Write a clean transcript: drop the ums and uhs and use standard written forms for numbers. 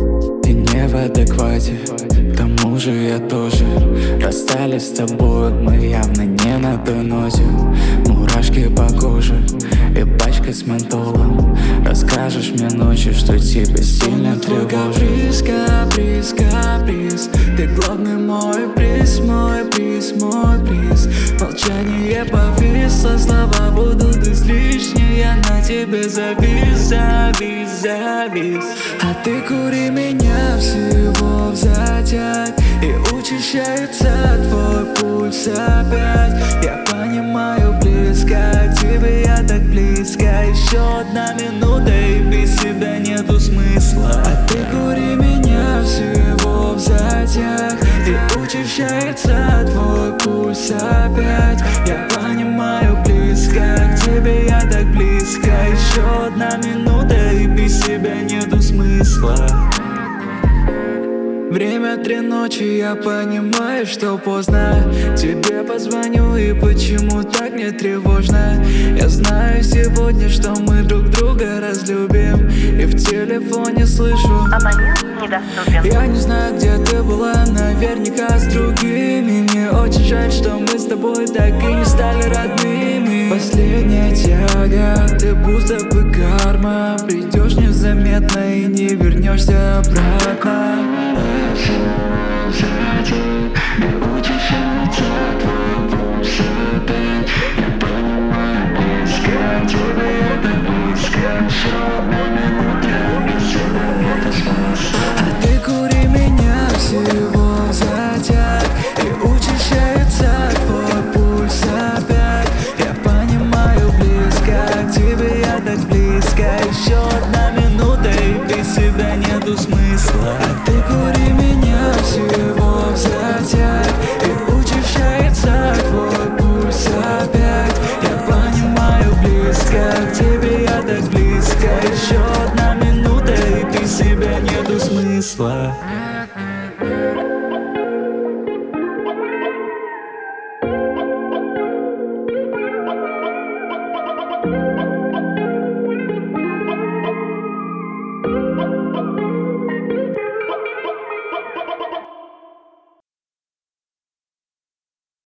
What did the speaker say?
Ты не в адеквате, к тому же я тоже. Расстались с тобой, мы явно не на той ноте. Мурашки по коже и пачка с ментолом. Расскажешь мне ночью, что тебя сильно тревожит. Близко, близко, близ. Ты главный мой приз, мой приз, мой приз. Молчание повисло, слова будут излишни. Я на тебе завис, завис, завис. А ты кури меня всего в затяг, и учащается твой пульс опять. Я понимаю, близко к тебе, я так близко. Еще одна минута, и без тебя нету смысла. А ты кури меня всего в затяг, и учащается твой пульс опять. Я понимаю, близко к тебе, я так близко. Еще одна минута, и без тебя нету смысла. Время 3 ночи, я понимаю, что поздно. Тебе позвоню, и почему так мне тревожно. Я знаю сегодня, что мы друг друга разлюбим, и в телефоне слышу: абонент недоступен. я не знаю, где ты была, наверняка с другими. Мне очень жаль, что мы с тобой так и не стали родными. Последняя тяга, ты будто бы карма. Придешь незаметно и не вернешься обратно. А ты кури меня всего в затяг, и учащается твой пульс опять. Я понимаю, близко к тебе, я так близко. Еще одна минута, и без тебя нету смысла. А ты кури меня всего в затяг, и учащается твой пульс опять. Я понимаю, близко к тебе, я так близко. Еще одна минута, и без тебя нету смысла.